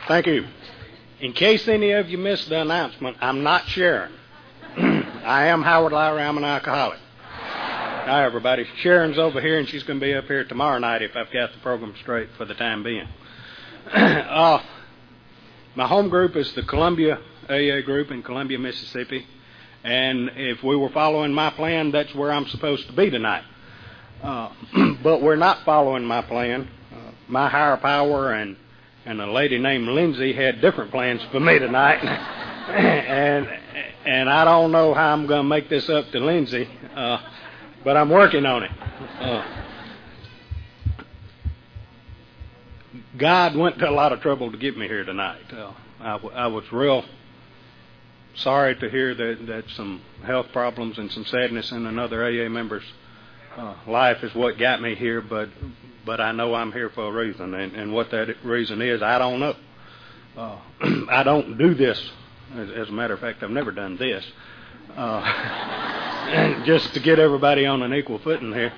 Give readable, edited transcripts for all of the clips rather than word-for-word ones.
Thank you. In case any of you missed the announcement, I'm not Sharon. I am Howard Lowry. I'm an alcoholic. Hi, everybody. Sharon's over here, and she's going to be up here tomorrow night if I've got the program straight for the time being. My home group is the Columbia AA group in Columbia, Mississippi. And if we were following my plan, that's where I'm supposed to be tonight. But we're not following my plan. My higher power and a lady named Lindsay had different plans for me tonight. and I don't know how I'm going to make this up to Lindsay, but I'm working on it. God went to a lot of trouble to get me here tonight. I was real sorry to hear that some health problems and some sadness in another AA member's life is what got me here, but I know I'm here for a reason, and what that reason is, I don't know. I don't do this. As a matter of fact, I've never done this. Just to get everybody on an equal footing here.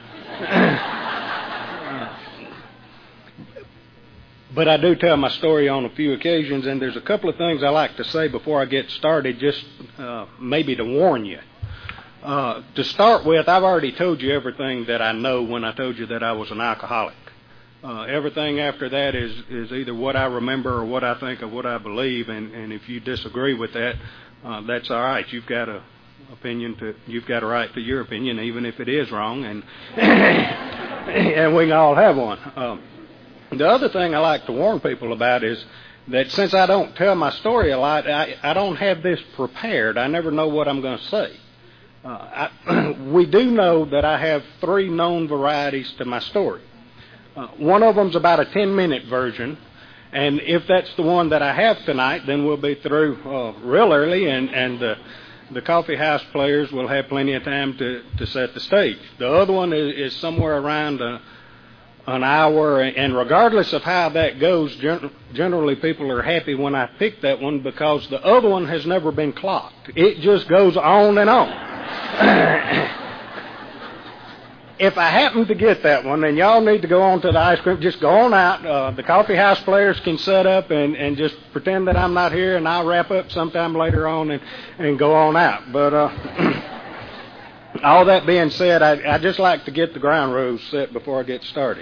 But I do tell my story on a few occasions, and there's a couple of things I like to say before I get started, just maybe to warn you. To start with, I've already told you everything that I know when I told you that I was an alcoholic. Everything after that is either what I remember or what I think of what I believe, and if you disagree with that, that's all right. You've got a right to your opinion, even if it is wrong, and and we can all have one. The other thing I like to warn people about is that since I don't tell my story a lot, I don't have this prepared. I never know what I'm going to say. We do know that I have 3 known varieties to my story. One of them's about a 10-minute version, and if that's the one that I have tonight, then we'll be through real early, and the coffee house players will have plenty of time to set the stage. The other one is somewhere around an hour, and regardless of how that goes, generally people are happy when I pick that one because the other one has never been clocked. It just goes on and on. If I happen to get that one, then y'all need to go on to the ice cream. Just go on out. The coffee house players can set up and just pretend that I'm not here, and I'll wrap up sometime later on and go on out. But all that being said, I just like to get the ground rules set before I get started.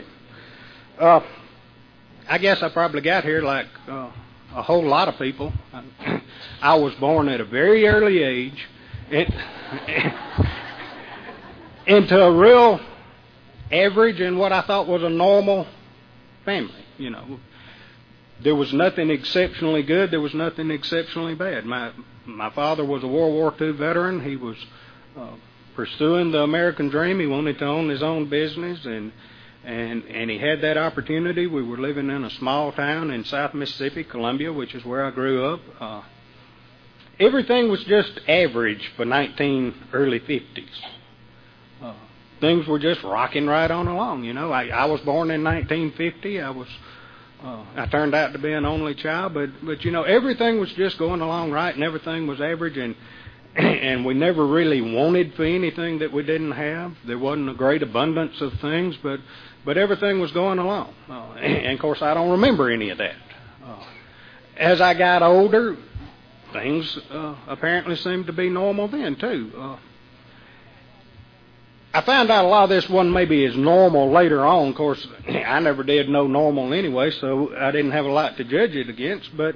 I guess I probably got here like a whole lot of people. I was born at a very early age into a real average and what I thought was a normal family. You know, there was nothing exceptionally good. There was nothing exceptionally bad. My father was a World War II veteran. He was pursuing the American dream. He wanted to own his own business, and he had that opportunity. We were living in a small town in South Mississippi, Columbia, which is where I grew up. Everything was just average for early 50s. Things were just rocking right on along. You know, I was born in 1950. I turned out to be an only child, but you know, everything was just going along right, and everything was average, and we never really wanted for anything that we didn't have. There wasn't a great abundance of things, but everything was going along. And of course, I don't remember any of that. As I got older, things apparently seemed to be normal then too. I found out a lot of this wasn't maybe as normal later on. Of course, I never did know normal anyway, so I didn't have a lot to judge it against. But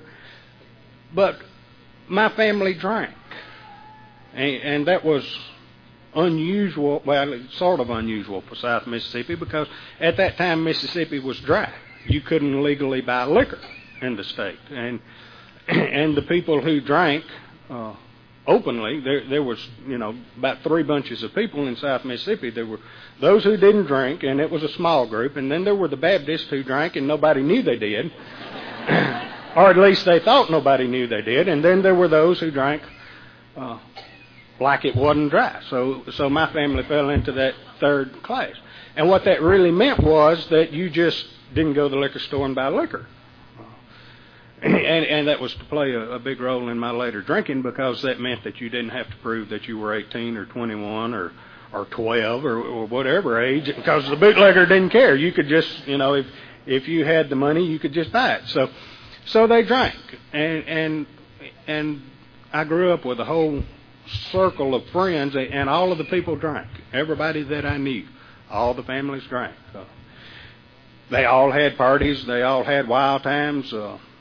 my family drank, and that was unusual. Well, sort of unusual for South Mississippi because at that time Mississippi was dry. You couldn't legally buy liquor in the state, and the people who drank openly, there was, you know, about 3 bunches of people in South Mississippi. There were those who didn't drink, and it was a small group, and then there were the Baptists who drank, and nobody knew they did, or at least they thought nobody knew they did, and then there were those who drank like it wasn't dry. So my family fell into that third class, and what that really meant was that you just didn't go to the liquor store and buy liquor. And that was to play a big role in my later drinking because that meant that you didn't have to prove that you were 18 or 21 or 12 or whatever age because the bootlegger didn't care. You could just, you know, if you had the money, you could just buy it. So they drank, and I grew up with a whole circle of friends, and all of the people drank. Everybody that I knew, all the families drank. They all had parties. They all had wild times.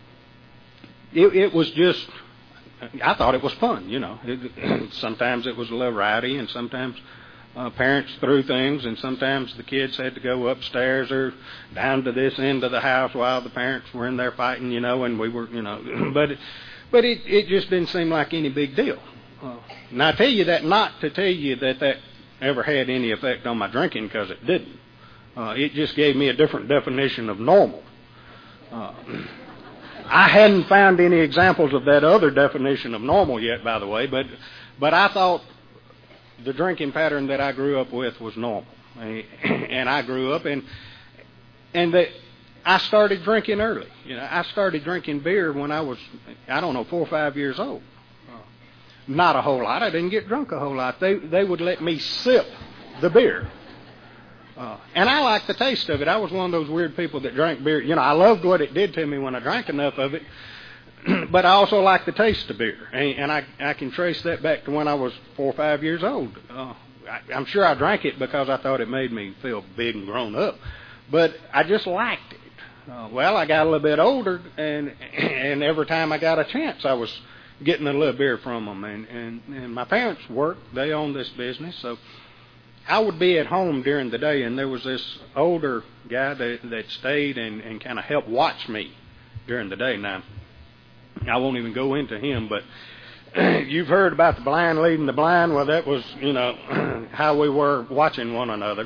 It was just, I thought it was fun, you know. Sometimes it was a little rowdy, and sometimes parents threw things, and sometimes the kids had to go upstairs or down to this end of the house while the parents were in there fighting, you know, and we were, you know. But it just didn't seem like any big deal. And I tell you that not to tell you that ever had any effect on my drinking, because it didn't. It just gave me a different definition of normal. I hadn't found any examples of that other definition of normal yet, by the way, but I thought the drinking pattern that I grew up with was normal. And I grew up, and that I started drinking early. You know, I started drinking beer when I was, 4 or 5 years old. Not a whole lot. I didn't get drunk a whole lot. They would let me sip the beer. And I liked the taste of it. I was one of those weird people that drank beer. You know, I loved what it did to me when I drank enough of it, but I also liked the taste of beer. And I can trace that back to when I was 4 or 5 years old. I'm sure I drank it because I thought it made me feel big and grown up, but I just liked it. Well, I got a little bit older, and every time I got a chance, I was getting a little beer from them. And my parents worked. They owned this business, so I would be at home during the day, and there was this older guy that stayed and kind of helped watch me during the day. Now, I won't even go into him, but you've heard about the blind leading the blind. Well, that was, you know, how we were watching one another.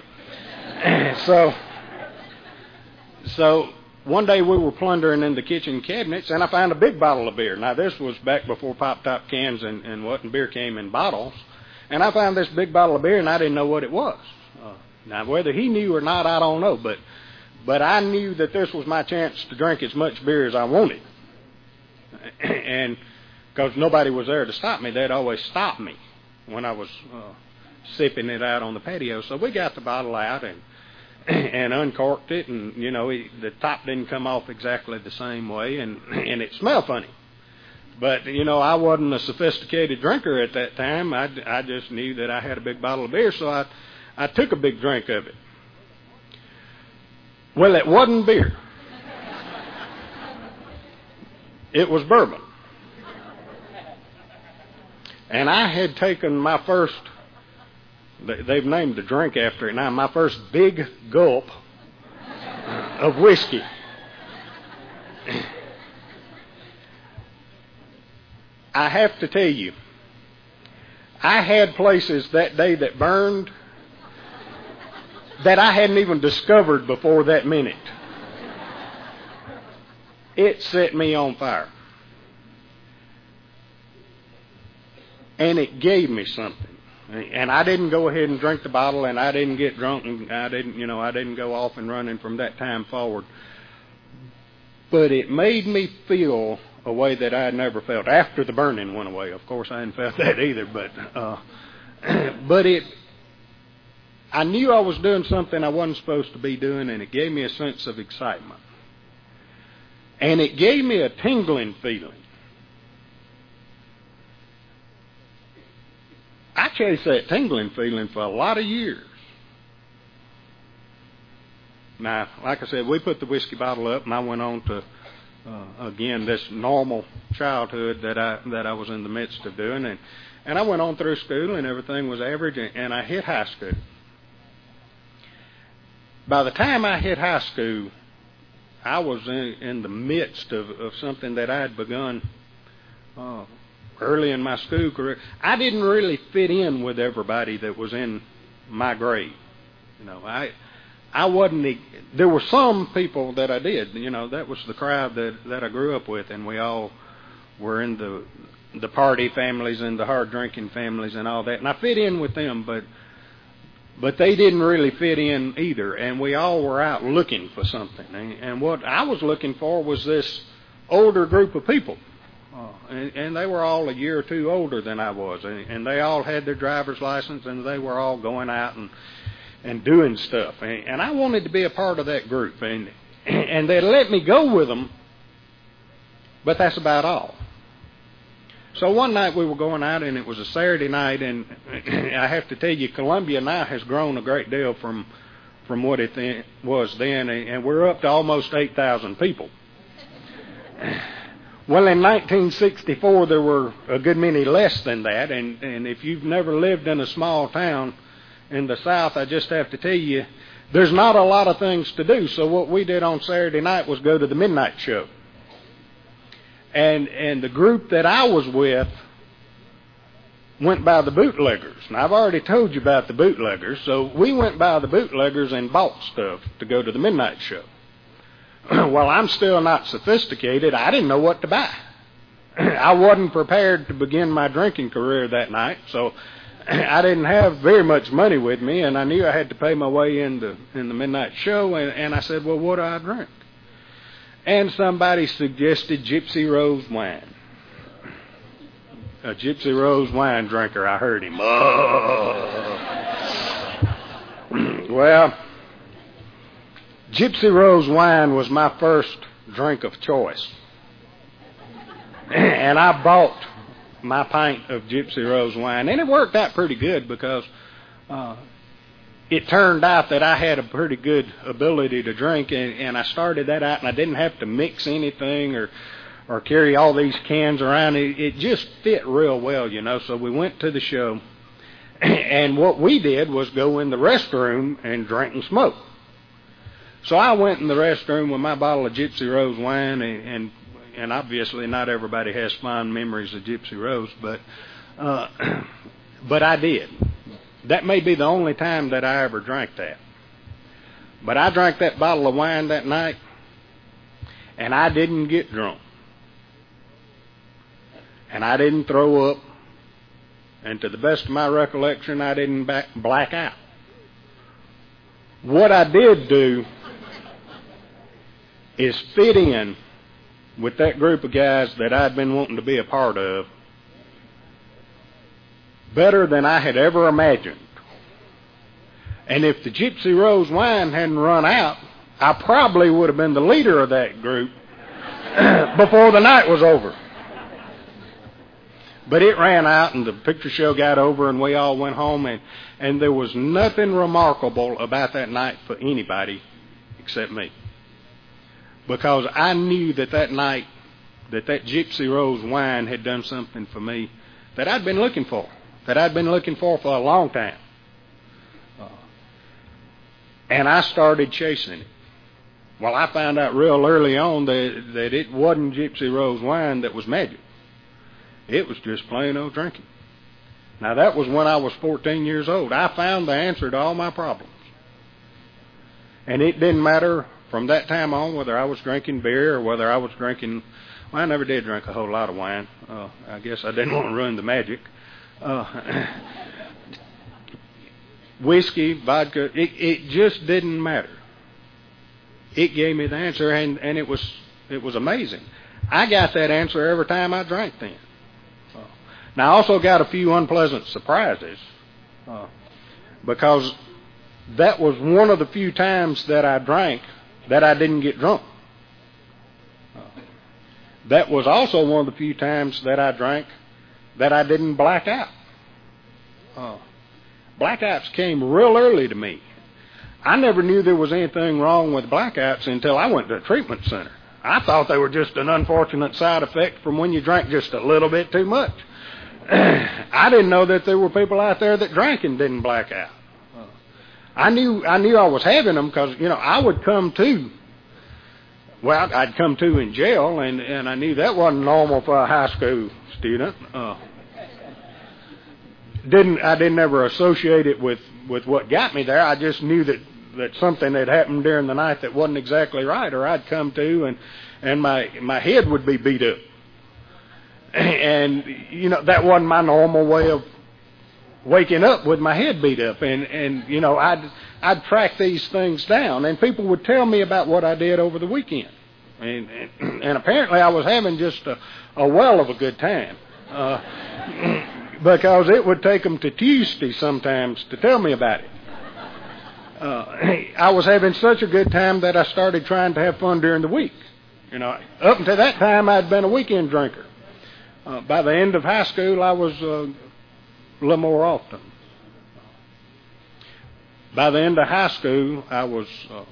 So one day we were plundering in the kitchen cabinets, and I found a big bottle of beer. Now, this was back before pop-top cans and beer came in bottles. And I found this big bottle of beer, and I didn't know what it was. Now, whether he knew or not, I don't know. But I knew that this was my chance to drink as much beer as I wanted. And because nobody was there to stop me, they'd always stop me when I was sipping it out on the patio. So we got the bottle out and uncorked it, and, you know, the top didn't come off exactly the same way, and it smelled funny. But, you know, I wasn't a sophisticated drinker at that time. I just knew that I had a big bottle of beer, so I took a big drink of it. Well, it wasn't beer. It was bourbon. And I had taken my first, they've named the drink after it now, my first big gulp of whiskey. I have to tell you, I had places that day that burned that I hadn't even discovered before that minute. It set me on fire. And it gave me something. And I didn't go ahead and drink the bottle, and I didn't get drunk, and I didn't go off and running from that time forward. But it made me feel a way that I had never felt after the burning went away. Of course, I hadn't felt that either, but I knew I was doing something I wasn't supposed to be doing, and it gave me a sense of excitement. And it gave me a tingling feeling. I chased that tingling feeling for a lot of years. Now, like I said, we put the whiskey bottle up, and I went on to again, this normal childhood that I was in the midst of doing, and I went on through school, and everything was average, and I hit high school. By the time I hit high school, I was in the midst of something that I had begun early in my school career. I didn't really fit in with everybody that was in my grade. You know, I wasn't. There were some people that I did. You know, that was the crowd that I grew up with, and we all were in the party families and the hard drinking families and all that. And I fit in with them, but they didn't really fit in either. And we all were out looking for something. And what I was looking for was this older group of people, and they were all a year or two older than I was, and they all had their driver's license, and they were all going out and doing stuff, and I wanted to be a part of that group, and they let me go with them but that's about all. So one night we were going out, and it was a Saturday night, and I have to tell you, Columbia now has grown a great deal from what it was then, and we're up to almost 8,000 people. Well, in 1964, there were a good many less than that, and if you've never lived in a small town in the South, I just have to tell you, there's not a lot of things to do. So what we did on Saturday night was go to the midnight show. And the group that I was with went by the bootleggers. Now, I've already told you about the bootleggers, so we went by the bootleggers and bought stuff to go to the midnight show. Well, I'm still not sophisticated. I didn't know what to buy. I wasn't prepared to begin my drinking career that night, so I didn't have very much money with me, and I knew I had to pay my way in the midnight show, and I said, well, what do I drink? And somebody suggested Gypsy Rose wine. A Gypsy Rose wine drinker, I heard him. Well, Gypsy Rose wine was my first drink of choice. And I bought my pint of Gypsy Rose wine, and it worked out pretty good because it turned out that I had a pretty good ability to drink, and I started that out, and I didn't have to mix anything or carry all these cans around. It just fit real well, you know. So we went to the show, and what we did was go in the restroom and drink and smoke. So I went in the restroom with my bottle of Gypsy Rose wine, and obviously not everybody has fond memories of Gypsy Rose, but I did. That may be the only time that I ever drank that. But I drank that bottle of wine that night, and I didn't get drunk. And I didn't throw up. And to the best of my recollection, I didn't black out. What I did do is fit in with that group of guys that I'd been wanting to be a part of better than I had ever imagined. And if the Gypsy Rose wine hadn't run out, I probably would have been the leader of that group before the night was over. But it ran out, and the picture show got over, and we all went home, and there was nothing remarkable about that night for anybody except me. Because I knew that night, that Gypsy Rose wine had done something for me that I'd been looking for a long time. And I started chasing it. Well, I found out real early on that it wasn't Gypsy Rose wine that was magic. It was just plain old drinking. Now, that was when I was 14 years old. I found the answer to all my problems. And it didn't matter from that time on whether I was drinking beer or whether I was drinking... Well, I never did drink a whole lot of wine. I guess I didn't want to ruin the magic. Whiskey, vodka, it just didn't matter. It gave me the answer, and it was amazing. I got that answer every time I drank then. Now, I also got a few unpleasant surprises because that was one of the few times that I drank that I didn't get drunk. That was also one of the few times that I drank that I didn't black out. Blackouts came real early to me. I never knew there was anything wrong with blackouts until I went to a treatment center. I thought they were just an unfortunate side effect from when you drank just a little bit too much. I didn't know that there were people out there that drank and didn't black out. I knew I was having them because, I would come to. Well, I'd come to in jail, and I knew that wasn't normal for a high school student. I didn't ever associate it with what got me there. I just knew that something had happened during the night that wasn't exactly right, or I'd come to and my head would be beat up. And, that wasn't my normal way of waking up with my head beat up. And I'd track these things down, and people would tell me about what I did over the weekend. And apparently I was having just a well of a good time. Because it would take them to Tuesday sometimes to tell me about it. I was having such a good time that I started trying to have fun during the week. Up until that time, I'd been a weekend drinker. By the end of high school, I was a little more often. By the end of high school, I was,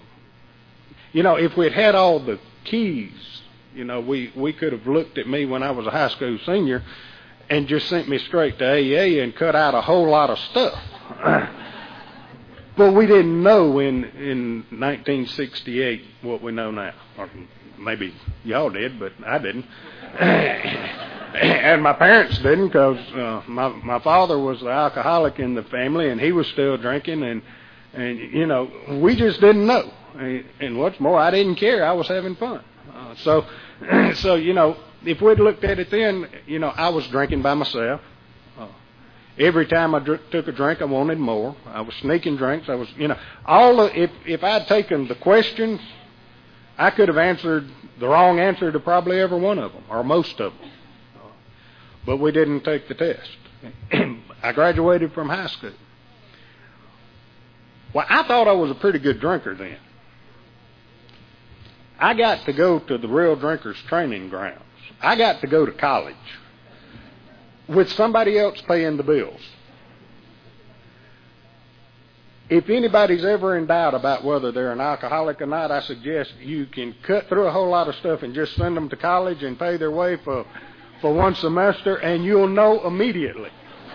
if we'd had all the keys, we could have looked at me when I was a high school senior and just sent me straight to AA and cut out a whole lot of stuff. But we didn't know in 1968 what we know now. Or maybe y'all did, but I didn't. And my parents didn't, because my father was the alcoholic in the family, and he was still drinking, and we just didn't know. And what's more, I didn't care. I was having fun. So if we'd looked at it then, I was drinking by myself. Every time I took a drink, I wanted more. I was sneaking drinks. I was, if I'd taken the questions, I could have answered the wrong answer to probably every one of them, or most of them. But we didn't take the test. I graduated from high school. Well, I thought I was a pretty good drinker then. I got to go to the Real Drinkers Training Grounds. I got to go to college with somebody else paying the bills. If anybody's ever in doubt about whether they're an alcoholic or not, I suggest you can cut through a whole lot of stuff and just send them to college and pay their way for one semester, and you'll know immediately.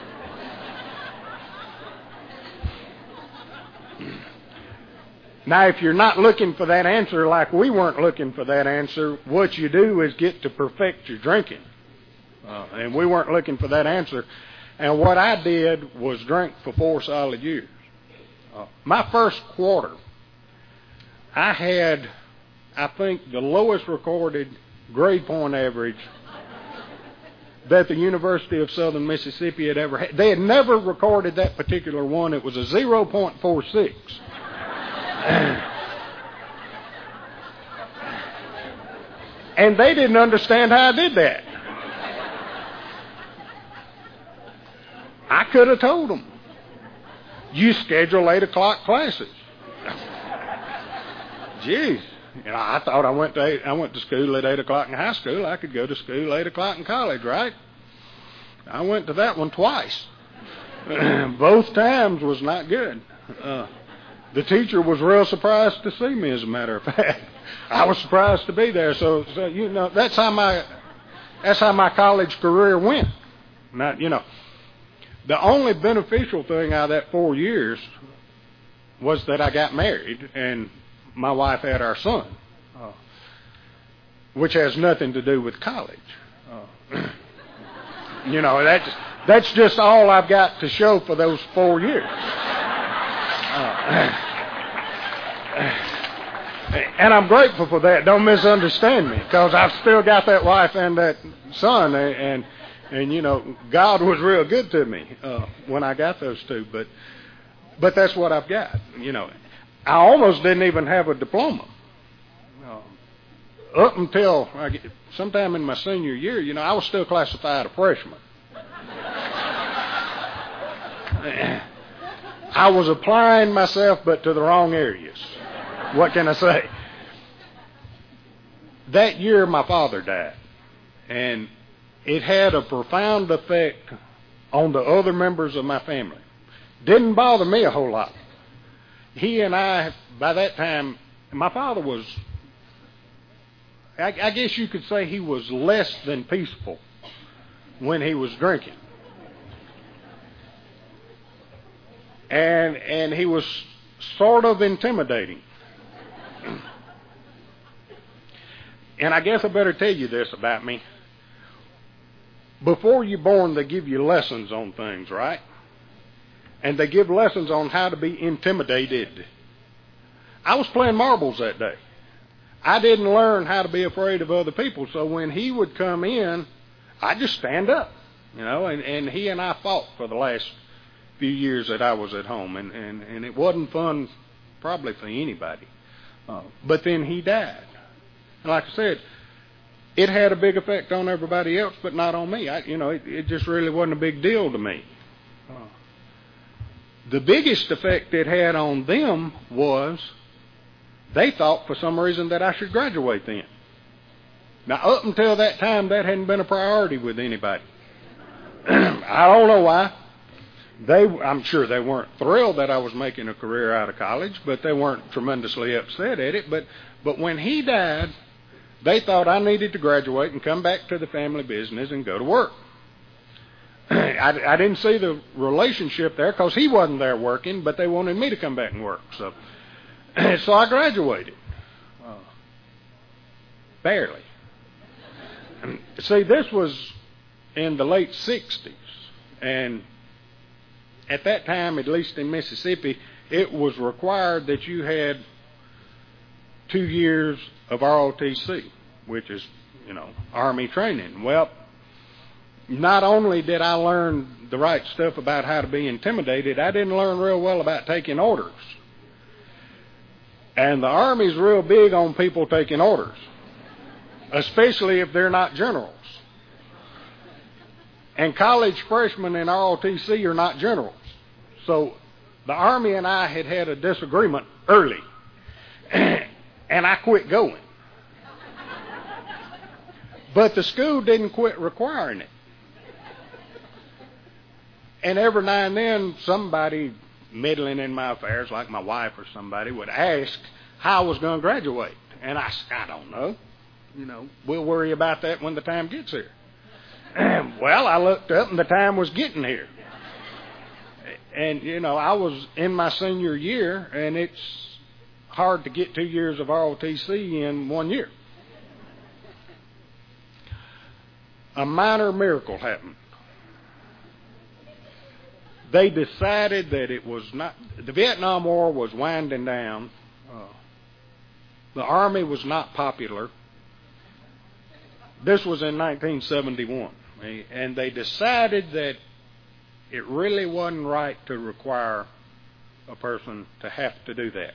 Now, if you're not looking for that answer like we weren't looking for that answer, what you do is get to perfect your drinking. And we weren't looking for that answer. And what I did was drink for 4 solid years. My first quarter, I had, I think, the lowest recorded grade point average that the University of Southern Mississippi had ever had. They had never recorded that particular one. It was a 0.46. And they didn't understand how I did that. I could have told them, you schedule 8 o'clock classes. Jeez. I thought I went to school at 8 o'clock in high school. I could go to school at 8 o'clock in college, right? I went to that one twice. Both times was not good. The teacher was real surprised to see me, as a matter of fact. I was surprised to be there. So that's how my college career went. Not, the only beneficial thing out of that 4 years was that I got married and my wife had our son, which has nothing to do with college. That's just all I've got to show for those 4 years. And I'm grateful for that. Don't misunderstand me, because I've still got that wife and that son, and God was real good to me when I got those two. But that's what I've got. I almost didn't even have a diploma up until sometime in my senior year. I was still classified a freshman. I was applying myself, but to the wrong areas. What can I say? That year, my father died, and it had a profound effect on the other members of my family. Didn't bother me a whole lot. He and I, by that time, my father was, I guess you could say he was less than peaceful when he was drinking. And he was sort of intimidating. And I guess I better tell you this about me. Before you're born, they give you lessons on things, right? And they give lessons on how to be intimidated. I was playing marbles that day. I didn't learn how to be afraid of other people. So when he would come in, I'd just stand up, and he and I fought for the last few years that I was at home. And it wasn't fun probably for anybody. But then he died. And like I said, it had a big effect on everybody else, but not on me. It just really wasn't a big deal to me. The biggest effect it had on them was they thought for some reason that I should graduate then. Now, up until that time, that hadn't been a priority with anybody. I don't know why. I'm sure they weren't thrilled that I was making a career out of college, but they weren't tremendously upset at it. But when he died, they thought I needed to graduate and come back to the family business and go to work. I didn't see the relationship there because he wasn't there working, but they wanted me to come back and work. So I graduated. Barely. See, this was in the late 60s. And at that time, at least in Mississippi, it was required that you had 2 years of ROTC, which is, Army training. Well, not only did I learn the right stuff about how to be intimidated, I didn't learn real well about taking orders. And the Army's real big on people taking orders, especially if they're not generals. And college freshmen in ROTC are not generals. So the Army and I had a disagreement early, and I quit going. But the school didn't quit requiring it. And every now and then, somebody meddling in my affairs, like my wife or somebody, would ask how I was going to graduate. And I don't know. We'll worry about that when the time gets here. Well, I looked up and the time was getting here. And, I was in my senior year, and it's hard to get 2 years of ROTC in 1 year. A minor miracle happened. They decided that it was not, the Vietnam War was winding down. The Army was not popular. This was in 1971. And they decided that it really wasn't right to require a person to have to do that.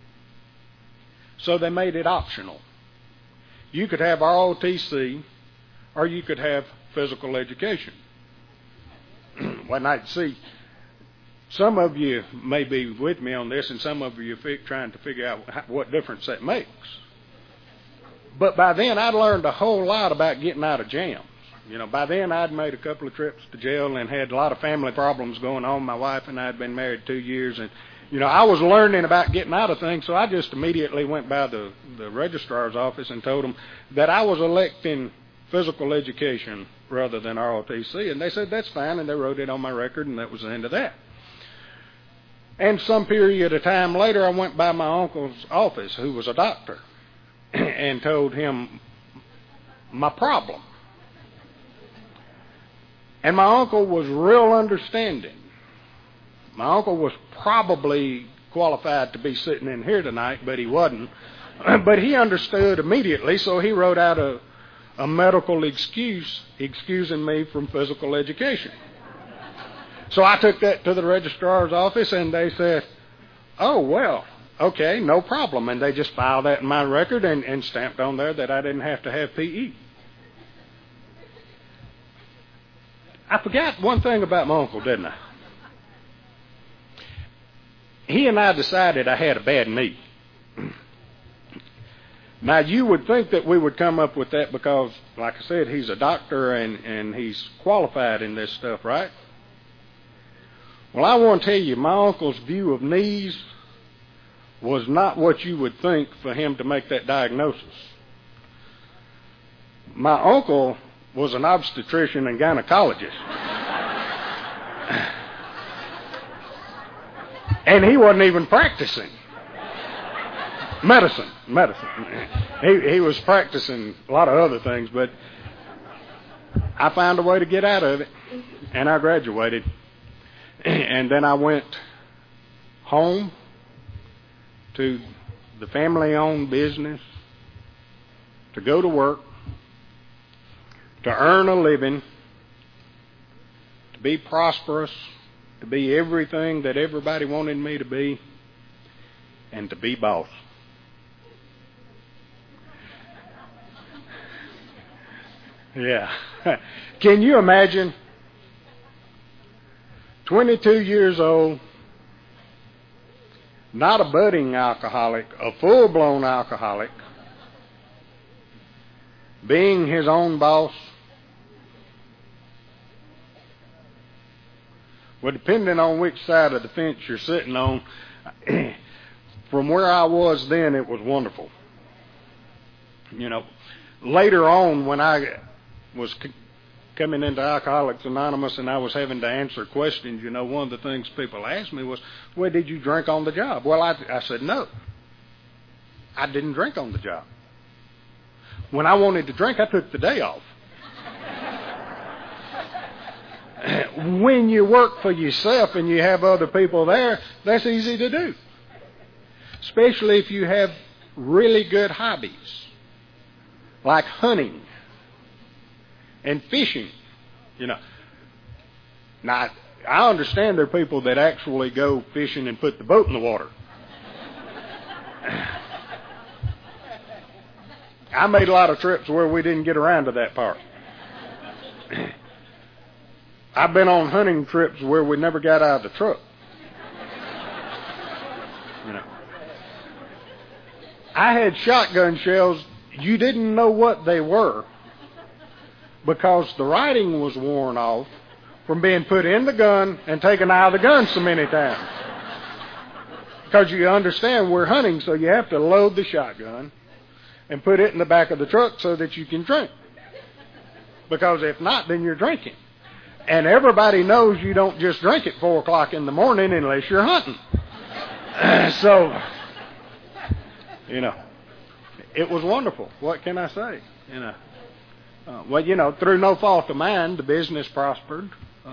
So they made it optional. You could have ROTC, or you could have physical education. Well, I see some of you may be with me on this, and some of you are trying to figure out what difference that makes. But by then, I'd learned a whole lot about getting out of jams. By then, I'd made a couple of trips to jail and had a lot of family problems going on. My wife and I had been married 2 years, and, I was learning about getting out of things, so I just immediately went by the registrar's office and told them that I was electing physical education rather than ROTC, and they said, that's fine, and they wrote it on my record, and that was the end of that. And some period of time later, I went by my uncle's office, who was a doctor, and told him my problem. And my uncle was real understanding. My uncle was probably qualified to be sitting in here tonight, but he wasn't. But he understood immediately, so he wrote out a medical excuse excusing me from physical education. So I took that to the registrar's office, and they said, oh, well, okay, no problem. And they just filed that in my record and stamped on there that I didn't have to have PE. I forgot one thing about my uncle, didn't I? He and I decided I had a bad knee. Now, you would think that we would come up with that because, like I said, he's a doctor and he's qualified in this stuff, right? Well, I want to tell you, my uncle's view of knees was not what you would think for him to make that diagnosis. My uncle was an obstetrician and gynecologist. And he wasn't even practicing medicine. He was practicing a lot of other things, but I found a way to get out of it, and I graduated. And then I went home to the family-owned business to go to work, to earn a living, to be prosperous, to be everything that everybody wanted me to be, and to be boss. Yeah. Can you imagine? 22 years old, not a budding alcoholic, a full-blown alcoholic, being his own boss. Well, depending on which side of the fence you're sitting on, from where I was then, it was wonderful. You know, later on when I was coming into Alcoholics Anonymous and I was having to answer questions, you know, one of the things people asked me was, well, did you drink on the job? Well, I said, no. I didn't drink on the job. When I wanted to drink, I took the day off. When you work for yourself and you have other people there, that's easy to do. Especially if you have really good hobbies, like hunting and fishing. You know, now I understand there are people that actually go fishing and put the boat in the water. I made a lot of trips where we didn't get around to that part. I've been on hunting trips where we never got out of the truck. You know, I had shotgun shells. You didn't know what they were because the writing was worn off from being put in the gun and taken out of the gun so many times. Because you understand we're hunting, so you have to load the shotgun and put it in the back of the truck so that you can drink. Because if not, then you're drinking. And everybody knows you don't just drink at 4 o'clock in the morning unless you're hunting. So, you know, it was wonderful. What can I say? You know, well, you know, through no fault of mine, the business prospered.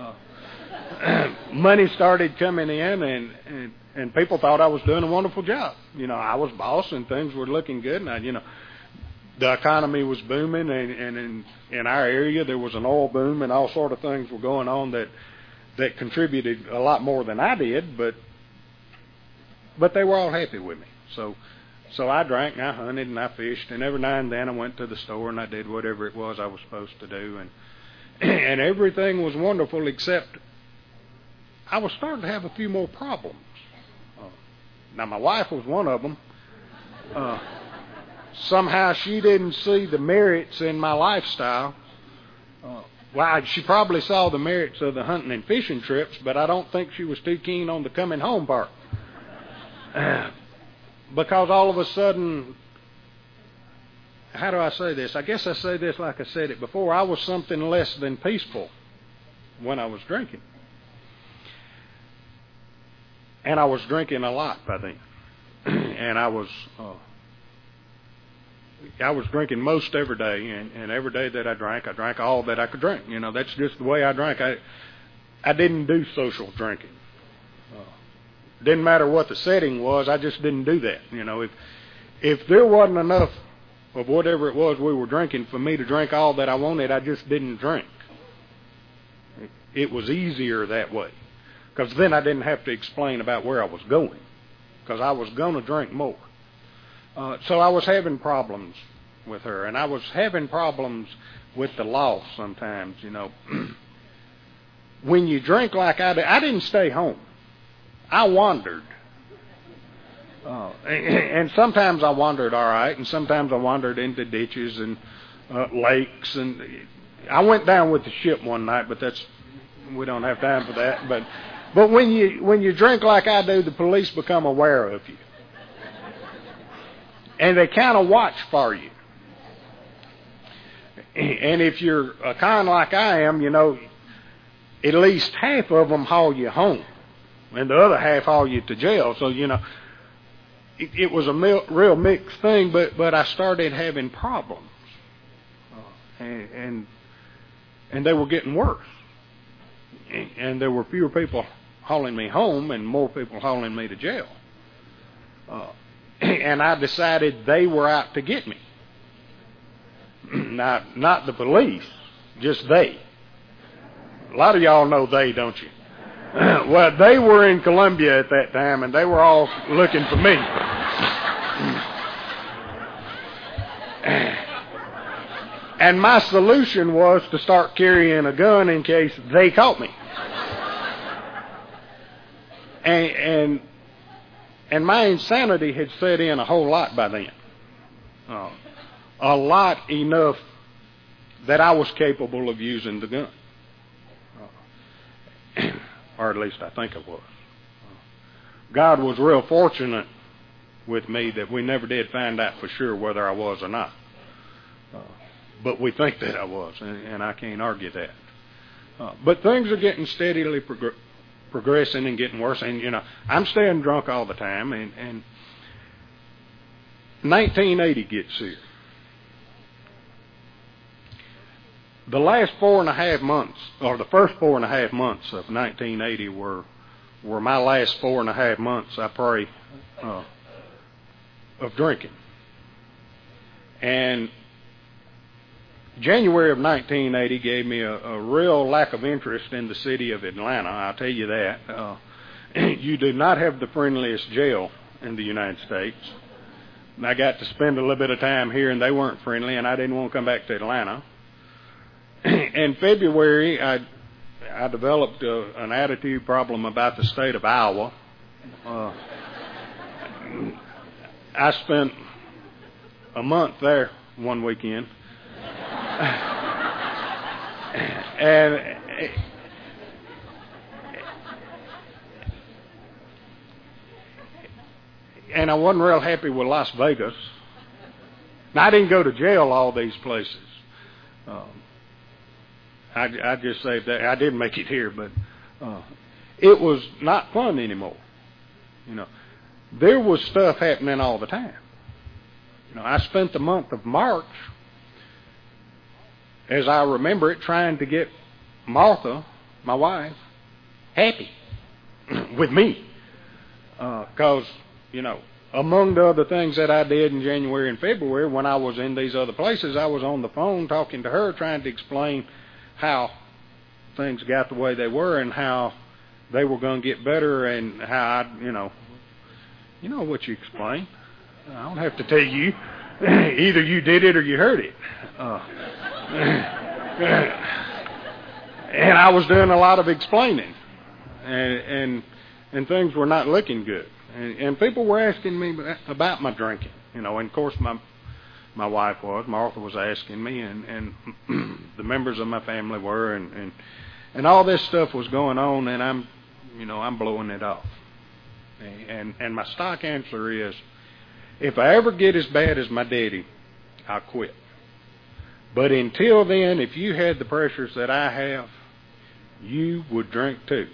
Money started coming in, and people thought I was doing a wonderful job. You know, I was boss, and things were looking good. And you know, the economy was booming, and in our area there was an oil boom, and all sort of things were going on that contributed a lot more than I did. But they were all happy with me. So I drank, and I hunted, and I fished, and every now and then I went to the store and I did whatever it was I was supposed to do, and everything was wonderful except I was starting to have a few more problems. Now my wife was one of them. Somehow she didn't see the merits in my lifestyle. Well, she probably saw the merits of the hunting and fishing trips, but I don't think she was too keen on the coming home part. Because all of a sudden, how do I say this? I guess I say this like I said it before. I was something less than peaceful when I was drinking. And I was drinking a lot by then. And I was drinking most every day. And every day that I drank all that I could drink. You know, that's just the way I drank. I didn't do social drinking. Didn't matter what the setting was, I just didn't do that. You know, if there wasn't enough of whatever it was we were drinking for me to drink all that I wanted, I just didn't drink. It was easier that way. Because then I didn't have to explain about where I was going. Because I was going to drink more. So I was having problems with her. And I was having problems with the law sometimes, you know. When you drink like I did, I didn't stay home. I wandered. And sometimes I wandered all right, and sometimes I wandered into ditches and lakes. And I went down with the ship one night, but we don't have time for that. But when you drink like I do, the police become aware of you. And they kind of watch for you. And if you're a kind like I am, you know, at least half of them haul you home. And the other half haul you to jail. So, you know, it was a real mixed thing, but I started having problems. And they were getting worse. And there were fewer people hauling me home and more people hauling me to jail. And I decided they were out to get me. Not the police, just they. A lot of y'all know they, don't you? Well, they were in Columbia at that time, and they were all looking for me. And my solution was to start carrying a gun in case they caught me. And my insanity had set in a whole lot by then. A lot enough that I was capable of using the gun. Or at least I think I was. God was real fortunate with me that we never did find out for sure whether I was or not. But we think that I was, and I can't argue that. But things are getting steadily progressing and getting worse. And, I'm staying drunk all the time, and 1980 gets here. The last 4.5 months, or the first 4.5 months of 1980 were my last 4.5 months, I pray, of drinking. And January of 1980 gave me a real lack of interest in the city of Atlanta, I'll tell you that. You do not have the friendliest jail in the United States. I got to spend a little bit of time here, and they weren't friendly, and I didn't want to come back to Atlanta. In February, I developed an attitude problem about the state of Iowa. I spent a month there one weekend. And I wasn't real happy with Las Vegas. Now, I didn't go to jail all these places. I just say that I didn't make it here, but it was not fun anymore. There was stuff happening all the time. I spent the month of March, as I remember it, trying to get Martha, my wife, happy with me. Because, among the other things that I did in January and February, when I was in these other places, I was on the phone talking to her, trying to explain how things got the way they were and how they were going to get better, and how you know what you explain. I don't have to tell you. Either you did it or you heard it. And I was doing a lot of explaining, and things were not looking good. And people were asking me about my drinking, and of course my wife was, Martha was asking me, and the members of my family were, and all this stuff was going on, and I'm blowing it off. And my stock answer is, if I ever get as bad as my daddy, I'll quit. But until then, if you had the pressures that I have, you would drink too.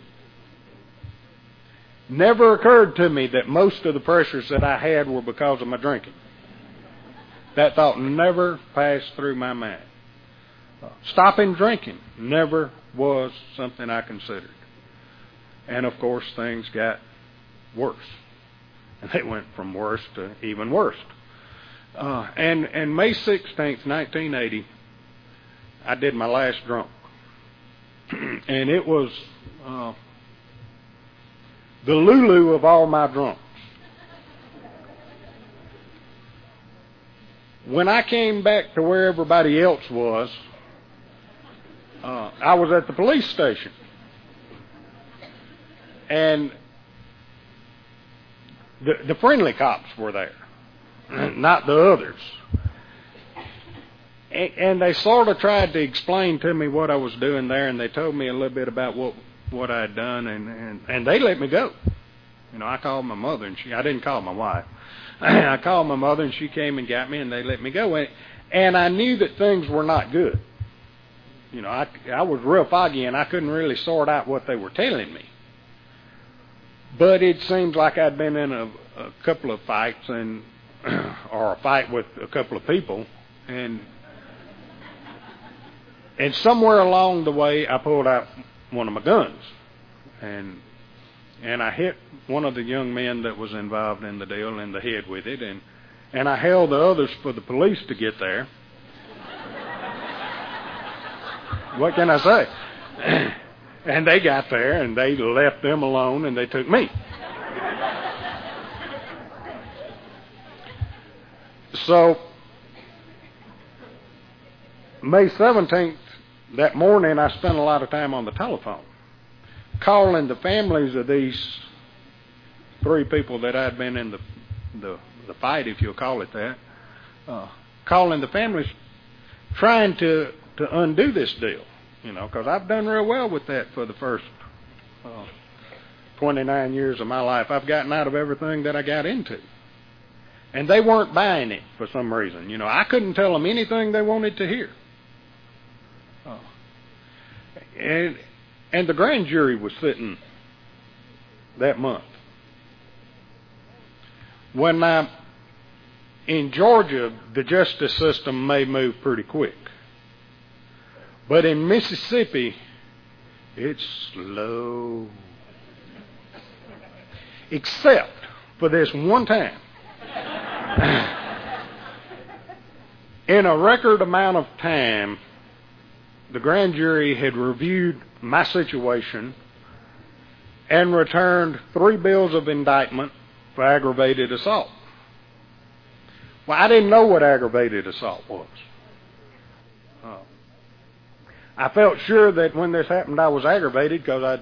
Never occurred to me that most of the pressures that I had were because of my drinking. That thought never passed through my mind. Stopping drinking never was something I considered. And of course, things got worse. And they went from worse to even worse. And May 16th, 1980, I did my last drunk. And it was the Lulu of all my drunks. When I came back to where everybody else was, I was at the police station. And the friendly cops were there, not the others. And they sort of tried to explain to me what I was doing there, and they told me a little bit about what I had done, and they let me go. I called my mother, and I didn't call my wife. I called my mother, and she came and got me, and they let me go. And I knew that things were not good. I was real foggy, and I couldn't really sort out what they were telling me. But it seems like I'd been in a couple of fights, or a fight with a couple of people, and somewhere along the way, I pulled out one of my guns, and I hit one of the young men that was involved in the deal in the head with it, and I held the others for the police to get there. What can I say? And they got there, and they left them alone, and they took me. So, May 17th, that morning, I spent a lot of time on the telephone, calling the families of these 3 people that I'd been in the fight, if you'll call it that, calling the families, trying to to undo this deal, because I've done real well with that for the first 29 years of my life. I've gotten out of everything that I got into. And they weren't buying it for some reason. I couldn't tell them anything they wanted to hear. And the grand jury was sitting that month. When in Georgia, the justice system may move pretty quick. But in Mississippi, it's slow. Except for this one time. In a record amount of time, the grand jury had reviewed my situation and returned 3 bills of indictment for aggravated assault. Well, I didn't know what aggravated assault was. I felt sure that when this happened, I was aggravated because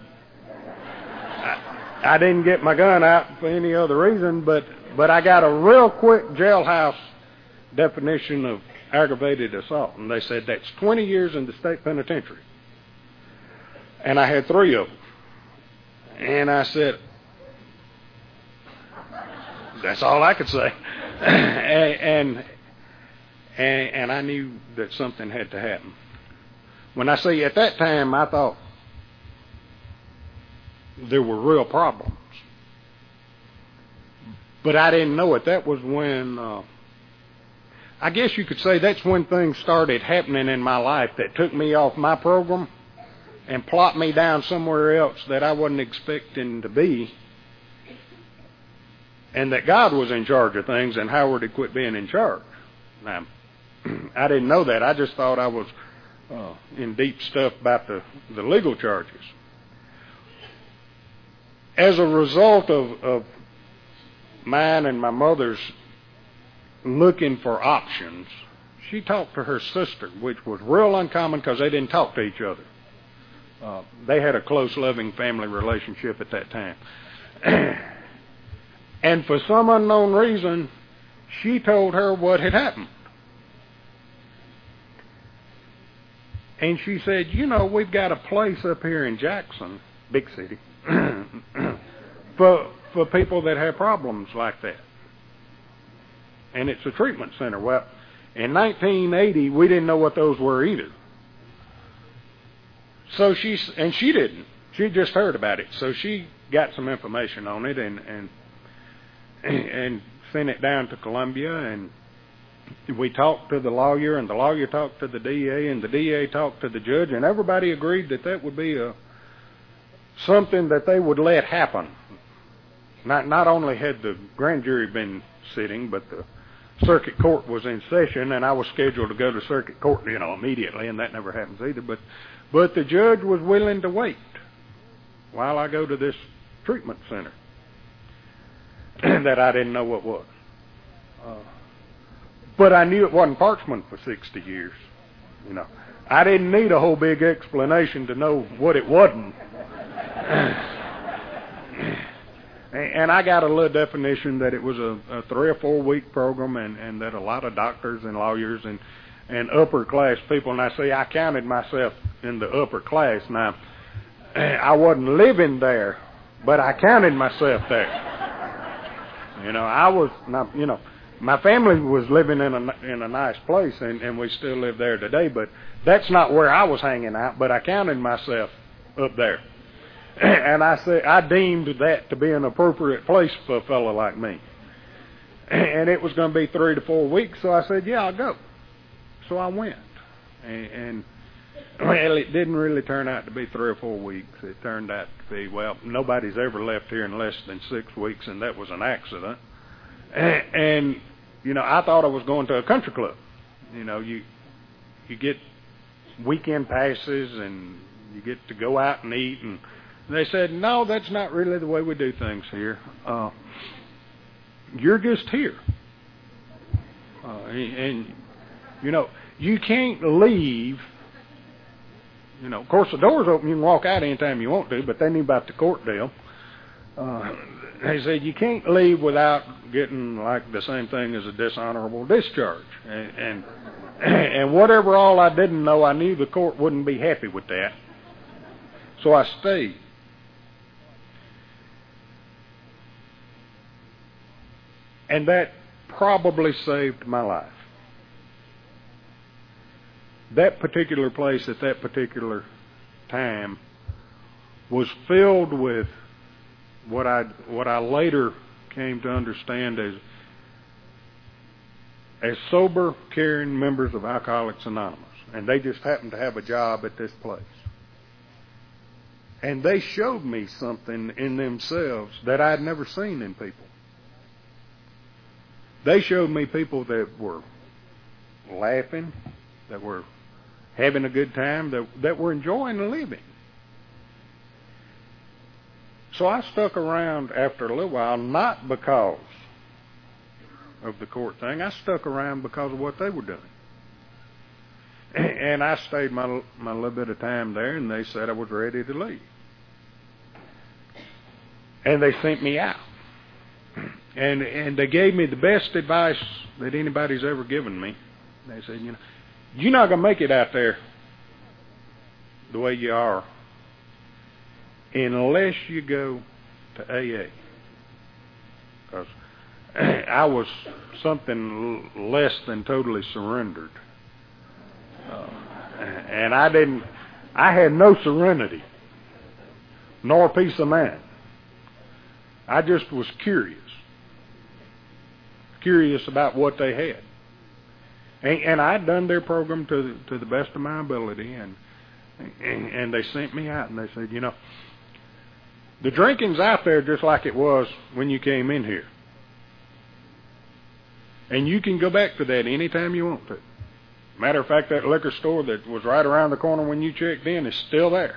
I didn't get my gun out for any other reason, but I got a real quick jailhouse definition of aggravated assault, and they said that's 20 years in the state penitentiary. And I had 3 of them. And I said, that's all I could say. and I knew that something had to happen. When I say at that time, I thought there were real problems. But I didn't know it. That was when, I guess you could say that's when things started happening in my life that took me off my program and plopped me down somewhere else that I wasn't expecting to be. And that God was in charge of things and Howard had quit being in charge. Now, I didn't know that. I just thought I was in deep stuff about the legal charges. As a result of mine and my mother's looking for options, she talked to her sister, which was real uncommon because they didn't talk to each other. They had a close, loving family relationship at that time. And for some unknown reason, she told her what had happened. And she said, we've got a place up here in Jackson, big city, for people that have problems like that. And it's a treatment center. Well, in 1980, we didn't know what those were either. So she didn't. She just heard about it. So she got some information on it and sent it down to Columbia, and we talked to the lawyer, and the lawyer talked to the DA, and the DA talked to the judge, and everybody agreed that would be something that they would let happen. Not only had the grand jury been sitting, but the circuit court was in session, and I was scheduled to go to circuit court, immediately, and that never happens either. But the judge was willing to wait while I go to this treatment center that I didn't know what was. But I knew it wasn't Parchman for 60 years. I didn't need a whole big explanation to know what it wasn't. And I got a little definition that it was a 3 or 4 week program, and that a lot of doctors and lawyers and upper class people, and I say I counted myself in the upper class. Now, I wasn't living there, but I counted myself there. I was not, my family was living in a nice place, and we still live there today, but that's not where I was hanging out, but I counted myself up there. And I deemed that to be an appropriate place for a fellow like me. And it was going to be 3 to 4 weeks, so I said, yeah, I'll go. So I went. And well, it didn't really turn out to be 3 or 4 weeks. It turned out to be, nobody's ever left here in less than 6 weeks, and that was an accident. And I thought I was going to a country club. You get weekend passes, and you get to go out and eat, and they said, no, that's not really the way we do things here. You're just here. You can't leave. Of course, the door's open. You can walk out anytime you want to, but they knew about the court deal. They said you can't leave without getting like the same thing as a dishonorable discharge. And And whatever all I didn't know, I knew the court wouldn't be happy with that. So I stayed. And that probably saved my life. That particular place at that particular time was filled with what I later came to understand as sober, caring members of Alcoholics Anonymous. And they just happened to have a job at this place. And they showed me something in themselves that I'd never seen in people. They showed me people that were laughing, that were having a good time, that were enjoying living. So I stuck around after a little while, not because of the court thing. I stuck around because of what they were doing. And I stayed my little bit of time there, and they said I was ready to leave. And they sent me out. And they gave me the best advice that anybody's ever given me. They said, you're not going to make it out there the way you are unless you go to AA. Because I was something less than totally surrendered. And I had no serenity, nor peace of mind. I just was curious about what they had. And I'd done their program to the best of my ability, and they sent me out, and they said, the drinking's out there just like it was when you came in here. And you can go back to that anytime you want to. Matter of fact, that liquor store that was right around the corner when you checked in is still there.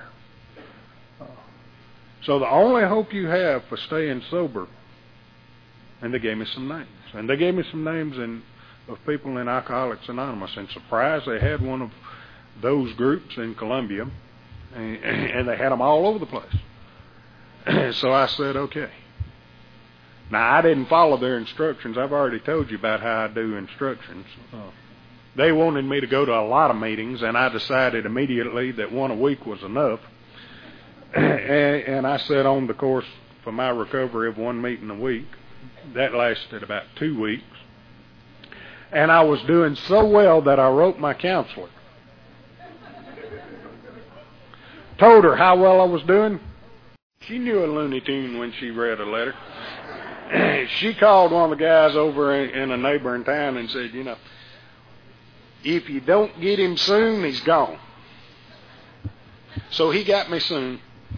So the only hope you have for staying sober, and they gave me some names. And they gave me some names of people in Alcoholics Anonymous. And surprised, they had one of those groups in Columbia, and they had them all over the place. So I said, okay. Now, I didn't follow their instructions. I've already told you about how I do instructions. They wanted me to go to a lot of meetings, and I decided immediately that one a week was enough. And I set on the course for my recovery of one meeting a week. That lasted about 2 weeks. And I was doing so well that I wrote my counselor. Told her how well I was doing. She knew a Looney Tune when she read a letter. She called one of the guys over in a neighboring town and said, if you don't get him soon, he's gone. So he got me soon.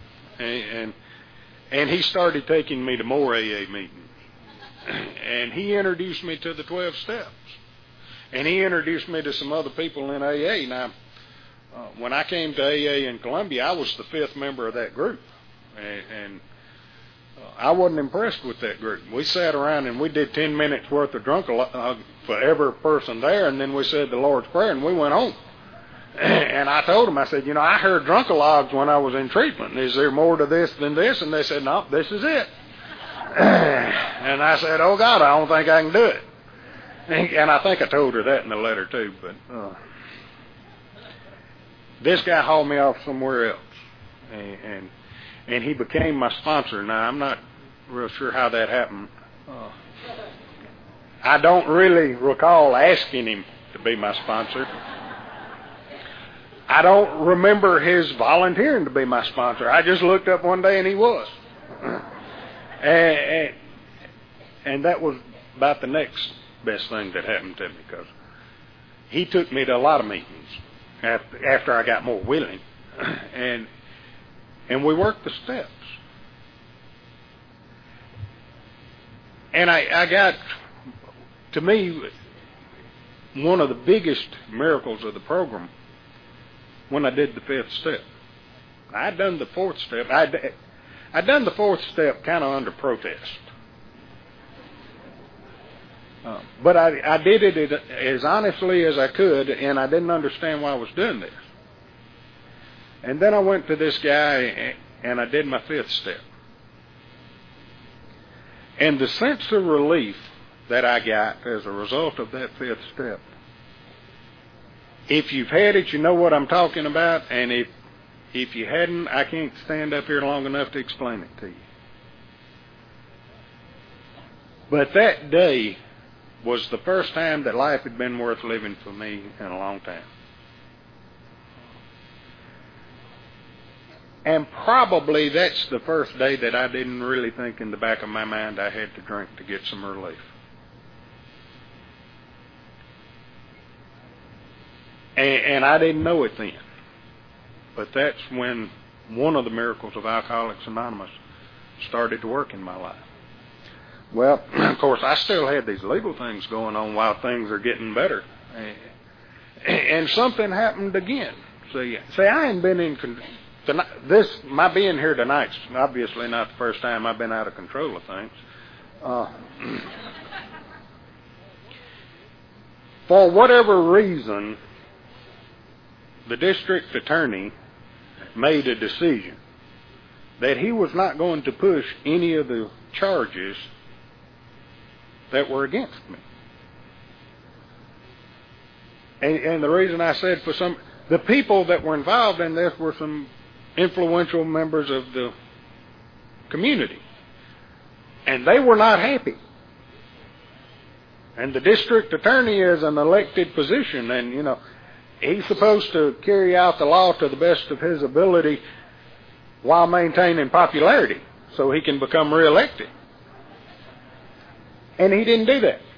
And he started taking me to more AA meetings. And he introduced me to the 12 steps. And he introduced me to some other people in AA. Now, when I came to AA in Columbia, I was the 5th member of that group. And I wasn't impressed with that group. We sat around and we did 10 minutes worth of drunk-a-log for every person there, and then we said the Lord's Prayer, and we went home. And I told them, I said, I heard drunk-a-logs when I was in treatment. Is there more to this than this? And they said, no, this is it. And I said, oh, God, I don't think I can do it. And I think I told her that in the letter, too. But this guy hauled me off somewhere else. And he became my sponsor. Now, I'm not real sure how that happened. I don't really recall asking him to be my sponsor. I don't remember his volunteering to be my sponsor. I just looked up one day and he was. And that was about the next best thing that happened to me, because he took me to a lot of meetings after I got more willing. And we worked the steps. And I got, to me, one of the biggest miracles of the program when I did the 5th step. I'd done the 4th step. I'd done the 4th step kind of under protest. But I did it as honestly as I could, and I didn't understand why I was doing this. And then I went to this guy, and I did my 5th step. And the sense of relief that I got as a result of that 5th step If you've had it, you know what I'm talking about, and if you hadn't, I can't stand up here long enough to explain it to you. But that day was the first time that life had been worth living for me in a long time. And probably that's the first day that I didn't really think in the back of my mind I had to drink to get some relief. And I didn't know it then. But that's when one of the miracles of Alcoholics Anonymous started to work in my life. Well, of course, I still had these legal things going on while things are getting better. And something happened again. See, I hadn't been in my being here tonight's obviously not the first time I've been out of control of things. For whatever reason, the district attorney made a decision that he was not going to push any of the charges that were against me. And the reason I said the people that were involved in this were some influential members of the community. And they were not happy. And the district attorney is an elected position, and, he's supposed to carry out the law to the best of his ability while maintaining popularity so he can become reelected. And he didn't do that.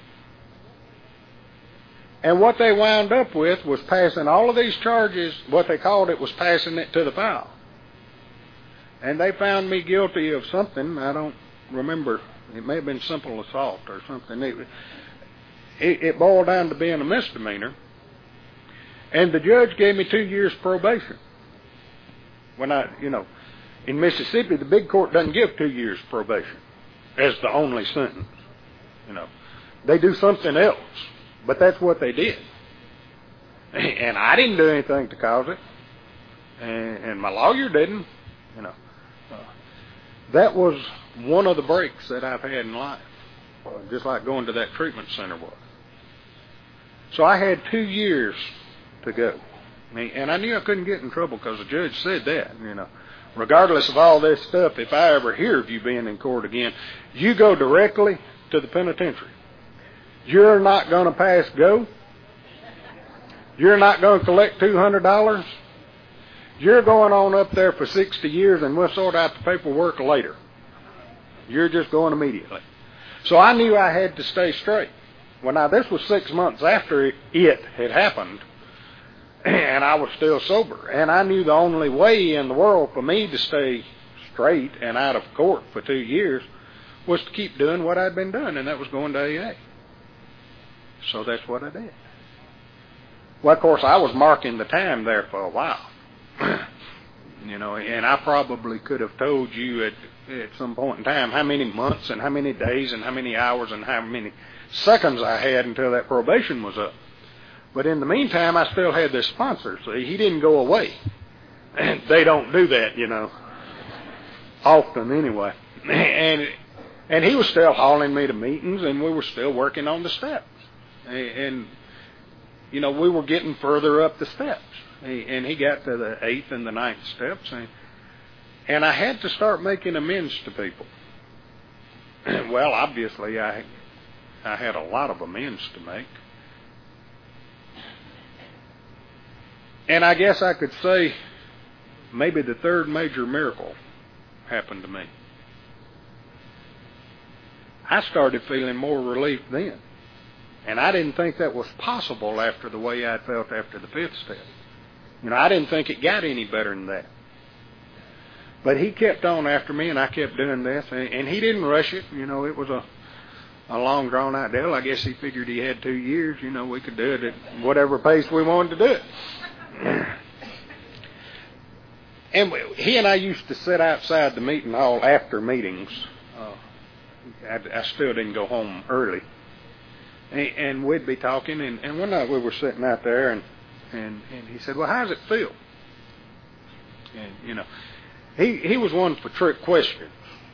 And what they wound up with was passing all of these charges, what they called it was passing it to the file. And they found me guilty of something, I don't remember, it may have been simple assault or something. It boiled down to being a misdemeanor. And the judge gave me 2 years probation. When in Mississippi, the big court doesn't give 2 years probation as the only sentence. They do something else, but that's what they did. And I didn't do anything to cause it, and my lawyer didn't. That was one of the breaks that I've had in life, just like going to that treatment center was. So I had 2 years to go, and I knew I couldn't get in trouble because the judge said that. Regardless of all this stuff, if I ever hear of you being in court again, you go directly to the penitentiary. You're not going to pass go. You're not going to collect $200. You're going on up there for 60 years, and we'll sort out the paperwork later. You're just going immediately. So I knew I had to stay straight. Well, now, this was 6 months after it had happened, and I was still sober. And I knew the only way in the world for me to stay straight and out of court for 2 years was to keep doing what I'd been doing, and that was going to AA. So that's what I did. Well, of course, I was marking the time there for a while. And I probably could have told you at some point in time how many months and how many days and how many hours and how many seconds I had until that probation was up. But in the meantime, I still had this sponsor. See, he didn't go away. And they don't do that, often anyway. And he was still hauling me to meetings, and we were still working on the steps. And we were getting further up the steps. And he got to the 8th and the 9th steps. And I had to start making amends to people. Well, obviously, I had a lot of amends to make. And I guess I could say maybe the third major miracle happened to me. I started feeling more relief then. And I didn't think that was possible after the way I felt after the 5th step. I didn't think it got any better than that. But he kept on after me, and I kept doing this. And he didn't rush it. It was a long, drawn-out deal. I guess he figured he had 2 years. We could do it at whatever pace we wanted to do it. And he and I used to sit outside the meeting hall after meetings. I still didn't go home early. And we'd be talking, and one night we were sitting out there, and he said, well, how does it feel? And, he was one for trick questions.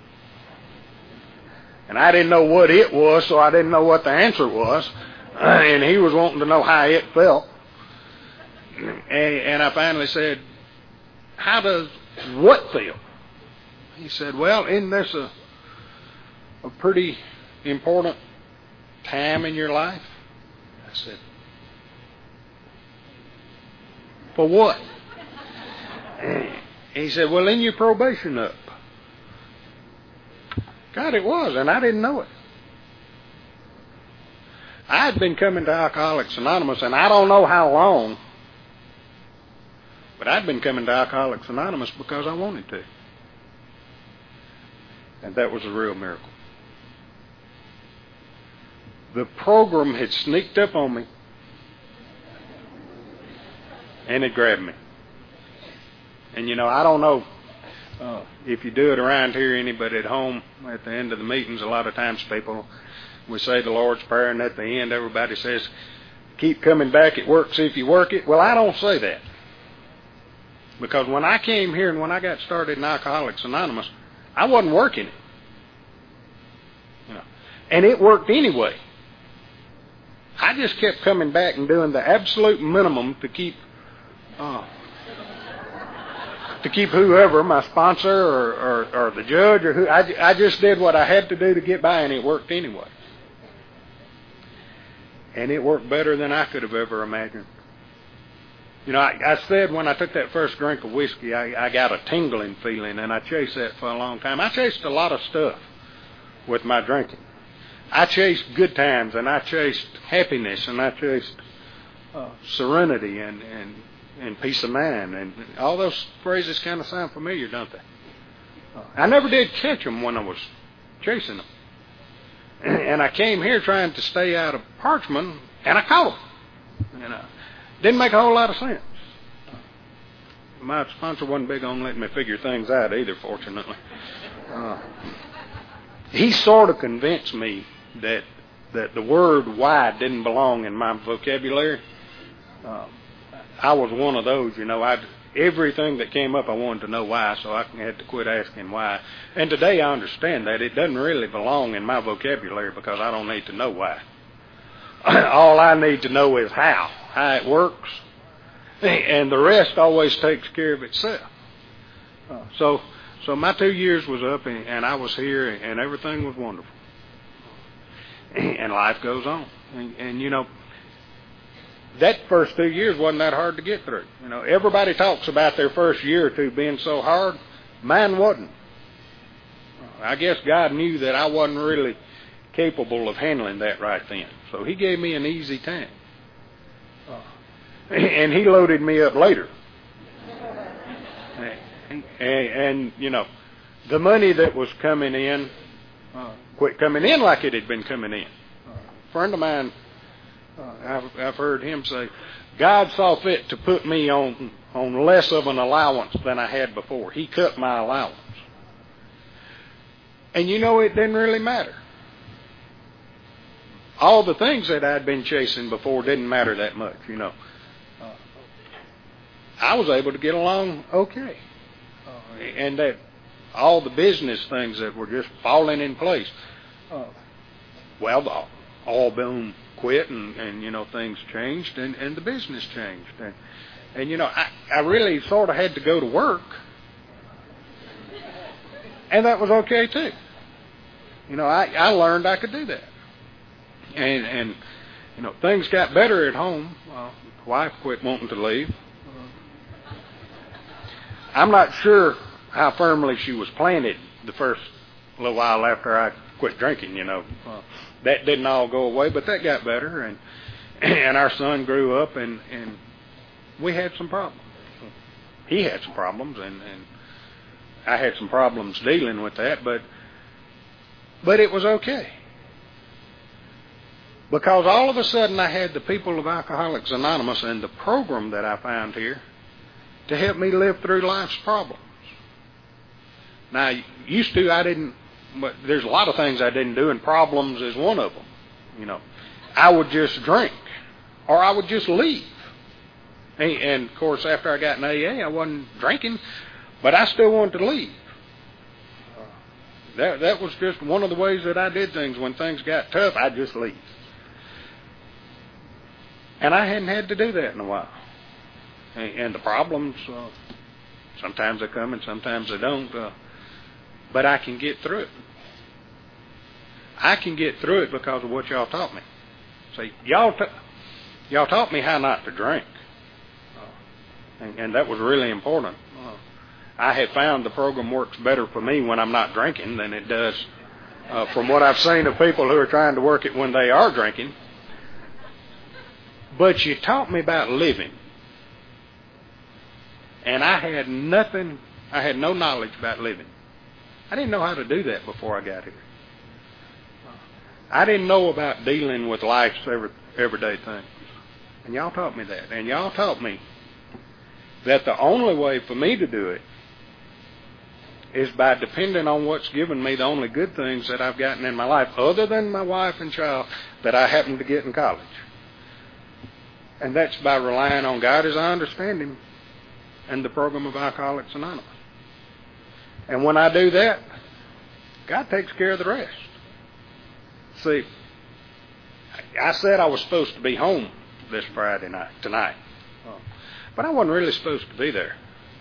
And I didn't know what it was, so I didn't know what the answer was. And he was wanting to know how it felt. And I finally said, how does what feel? He said, well, isn't this a pretty important time in your life? I said, for what? He said, well, isn't your probation up? God, it was, and I didn't know it. I had been coming to Alcoholics Anonymous, and I don't know how long, but I'd been coming to Alcoholics Anonymous because I wanted to. And that was a real miracle. The program had sneaked up on me, and it grabbed me. And, I don't know if you do it around here, anybody at home, at the end of the meetings, a lot of times people, we say the Lord's Prayer, and at the end everybody says, keep coming back, it works if you work it. Well, I don't say that. Because when I came here and when I got started in Alcoholics Anonymous, I wasn't working it. And it worked anyway. I just kept coming back and doing the absolute minimum to keep whoever, my sponsor or the judge or who, I just did what I had to do to get by, and it worked anyway. And it worked better than I could have ever imagined. I said when I took that first drink of whiskey, I got a tingling feeling, and I chased that for a long time. I chased a lot of stuff with my drinking. I chased good times, and I chased happiness, and I chased serenity and peace of mind, and all those phrases kind of sound familiar, don't they? I never did catch them when I was chasing them. And I came here trying to stay out of Parchman, and I caught them. Didn't make a whole lot of sense. My sponsor wasn't big on letting me figure things out either, fortunately. He sort of convinced me that the word why didn't belong in my vocabulary. I was one of those, everything that came up I wanted to know why, so I had to quit asking why. And today I understand that it doesn't really belong in my vocabulary because I don't need to know why. All I need to know is how it works, and the rest always takes care of itself. So my 2 years was up, and I was here, and everything was wonderful. And life goes on. And that first 2 years wasn't that hard to get through. Everybody talks about their first year or two being so hard. Mine wasn't. I guess God knew that I wasn't really capable of handling that right then. So He gave me an easy time. And He loaded me up later. And the money that was coming in quit coming in like it had been coming in. A friend of mine, I've heard him say, God saw fit to put me on less of an allowance than I had before. He cut my allowance. And it didn't really matter. All the things that I'd been chasing before didn't matter that much, I was able to get along okay. And that all the business things that were just falling in place. The oil boom quit and things changed and the business changed. And I really sort of had to go to work. And that was okay too. I learned I could do that. And things got better at home. Wife quit wanting to leave. I'm not sure how firmly she was planted the first little while after I quit drinking, That didn't all go away, but that got better. And our son grew up, and we had some problems. He had some problems, and I had some problems dealing with that, but it was okay. Because all of a sudden I had the people of Alcoholics Anonymous and the program that I found here to help me live through life's problems. Now, used to I didn't, but there's a lot of things I didn't do, and problems is one of them. I would just drink, or I would just leave. And of course, after I got in AA, I wasn't drinking, but I still wanted to leave. That was just one of the ways that I did things. When things got tough, I'd just leave. And I hadn't had to do that in a while. And the problems, sometimes they come and sometimes they don't. But I can get through it. I can get through it because of what y'all taught me. See, y'all taught me how not to drink. And that was really important. I have found the program works better for me when I'm not drinking than it does from what I've seen of people who are trying to work it when they are drinking. But you taught me about living. And I had no knowledge about living. I didn't know how to do that before I got here. I didn't know about dealing with life's everyday things. And y'all taught me that. And y'all taught me that the only way for me to do it is by depending on what's given me the only good things that I've gotten in my life, other than my wife and child that I happened to get in college. And that's by relying on God as I understand Him and the program of Alcoholics Anonymous. And when I do that, God takes care of the rest. See, I said I was supposed to be home this Friday night, tonight. But I wasn't really supposed to be there.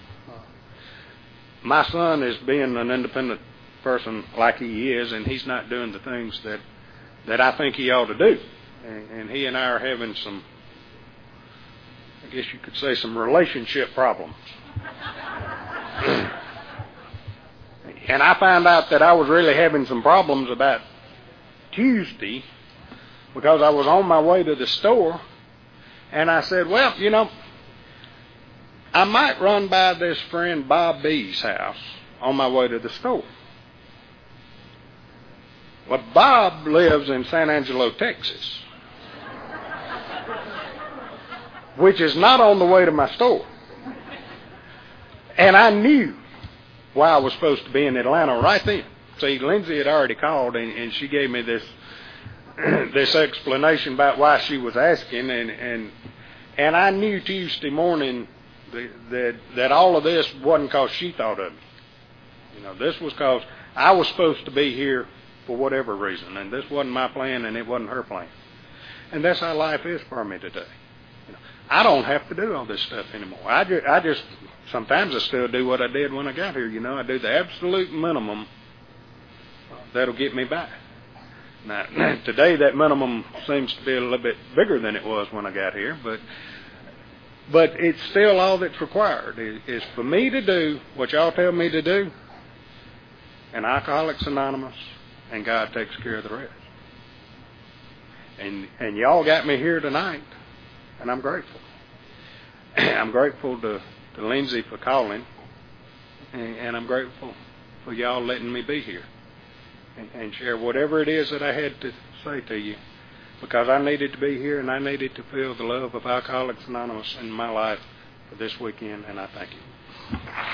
My son is being an independent person like he is, and he's not doing the things that I think he ought to do. And he and I are having some, I guess you could say, some relationship problems. And I found out that I was really having some problems about Tuesday because I was on my way to the store, and I said, well, you know, I might run by this friend Bob B's house on my way to the store. Well, Bob lives in San Angelo, Texas, which is not on the way to my store. And I knew why I was supposed to be in Atlanta right then. See, Lindsay had already called, and she gave me this this explanation about why she was asking, and I knew Tuesday morning that all of this wasn't because she thought of me. You know, this was because I was supposed to be here for whatever reason, and this wasn't my plan, and it wasn't her plan. And that's how life is for me today. You know, I don't have to do all this stuff anymore. I just sometimes I still do what I did when I got here. You know, I do the absolute minimum that'll get me by. Now, today that minimum seems to be a little bit bigger than it was when I got here, but it's still all that's required is for me to do what y'all tell me to do, and Alcoholics Anonymous, and God takes care of the rest. And y'all got me here tonight, and I'm grateful. I'm grateful to Lindsay for calling, and I'm grateful for y'all letting me be here and share whatever it is that I had to say to you, because I needed to be here and I needed to feel the love of Alcoholics Anonymous in my life for this weekend, and I thank you.